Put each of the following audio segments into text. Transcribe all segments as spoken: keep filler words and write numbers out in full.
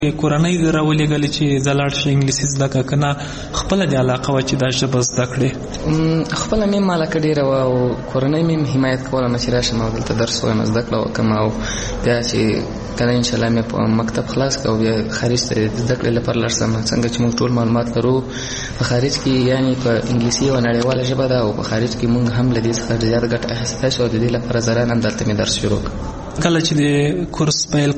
کورنۍ دې راولېږلې چې زه لاړ شم انګلیسي زده کړه که نه خپله دې علاقه وه چې دا ژبه زده کړې؟ خپله مې علاقه ډېره وه او کورنۍ مې حمایت کوله نه چې راشم او دلته درس ووایم زده کړه وکړم او بیا چې کله انشاءالله مې په مکتب خلاص کړ او بیا خارج ته زده کړې لپاره لاړ شم. څنګه چې موږ ټول معلومات لرو په خارج کې یعنې په انګلیسي یوه نړیواله ژبه ده او په خارج کې موږ هم له دې څخه زیات ګټه اخیستی شو او د دې لپاره زه رانم دلته مې درس شروع کړ. کله چې د کورس پیل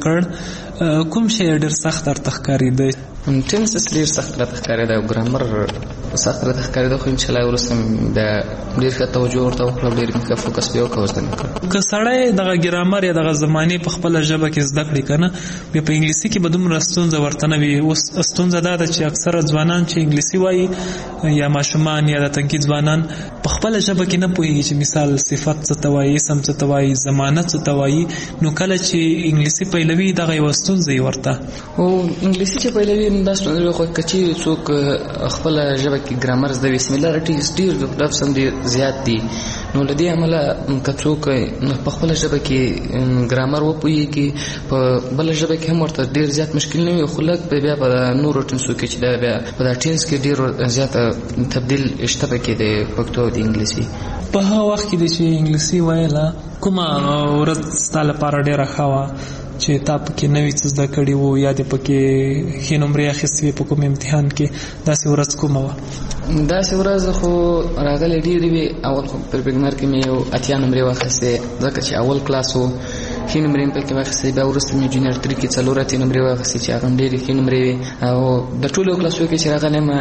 کړ کوم شی ډېر سخت درته ښکارېده؟ ټینسس ډېر سخت راته ښکارېده او ګرامر سخت راته ښکارېده خو انشاءالله وروسته بیا ډېر ښه توجه ورته وکړه ډېر ښه فوکس بیا وکړه زده مې کړ. که سړی دغه ګرامر یا دغه زمانې په خپله ژبه کې زده کړي که نه بیا په انګلیسي کې به دومره ستونزه ورته نه وي. اوس ستونزه دا ده چې اکثره ځوانان چې انګلیسي وایي یا ماشومان یا د تنکي ځوانان په خپله ژبه کې نه پوهېږي چې مثال صفت څه ته وایي، اسم څه ته وایي، ضمانت څه ته وایي. نو کله چې انګلیسي پیلوي دغه یوه ستونزه یې ورته او انګلیسي چې پیلوي دا ستونزه خو که چیرې څوک خپله ژبه کې ګرامر زده وي سیمیلارټیز ډېر لفظ هم ډېر زیات دي نو له دې امله که څوک په خپله ژبه کې ګرامر وپوهېږي په بله ژبه کې هم ورته ډېر زیات مشکل نه وي خو لږ بیا په نورو ټینسو کې چې دا بیا په دا ټینس کې ډېر زیاته تبدیل شته پکې د پښتو او د انګلیسي. په هغه وخت کې چې انګلیسي ویله کومه ورځ ستا لپاره ډېره ښه وه چې تا پکې نوي څه زده کړي وو یا دې پکې ښې نمرې اخیستې وې په کوم امتحان کې داسې ورځ کومه وه؟ داسې ورځ خو راغلې ډېرې وې. اول خو پر بګنر کې مې یو اتیا نمرې واخیستې ځکه چې اول کلاس و ښې نمرې مې پکې واخیستې. بیا وروسته مې جونیئر تري کې څلور اتیا نمرې واخیستې چې هغه هم ډېرې ښې نمرې وې او د ټولو کلاسونو کې چې راغلی یم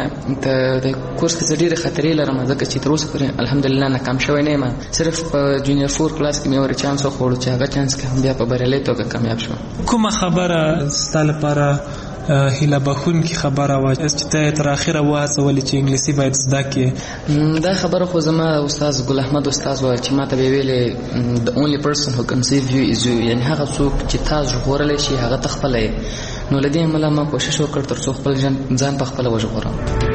د کورس کې زه ډېرې خطرې لرم ځکه چې تر اوسه پورې الحمدلله ناکام شوی نه یم. صرف په جونیئر فور کلاس کې مې یو چانس وخوړو چې هغه چانس کې هم بیا په بریالۍ توګه کامیاب شوم. کومه خبره ستا لپاره هیله بخونکې خبره وه چې ته یې تر اخره وهڅولې چې انګلیسي باید زده کړې؟ دا خبره خو زما استاد ګل احمد استاد وه چې ما ته به یې ویلې the only person who can save you is you یعنې هغه څوک چې تا ژغورلی شي هغه ته خپله یې. نو له دې امله ما کوشش وکړ تر څو خپل ځان په خپله وژغورم.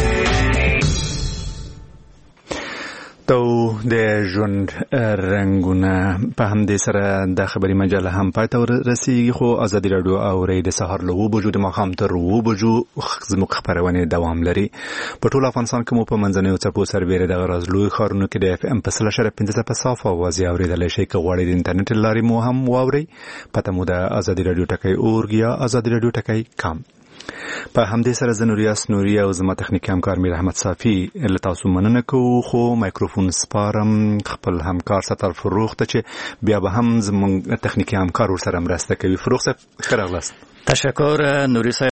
تو د ژوند رنګونه په همدې سره د خبري مجله هم پای ته ورسیږي خو ازادي راډیو او ری د سهار له اوه بجو د ماښام تر اوه بجو زموږ خپرونې دوام لري. په ټول افغانستان کې مو په منځنیو څپو سربېره دغه راز لوی ښارونو کې د اف ام په سل اشاریه پنځه څپه صافه اوازې اورېدلی شئ. که غواړئ د انټرنیټ له لارې مو هم واورئ پته مو د ازادي راډیو ټکی اورګ یا ازادي راډیو ټکی کام. په همدې سره زه نوریاس نوري او زما تخنیکي همکار میر احمد صافي له تاسو مننه کوو خو مایکروفون سپارم خپل همکار ستر فروغ ته چې بیا به هم زموږ تخنیکي همکار ورسره مرسته کوي. فروغ صاحب ښه راغلاست. تشکر نوری صاحب.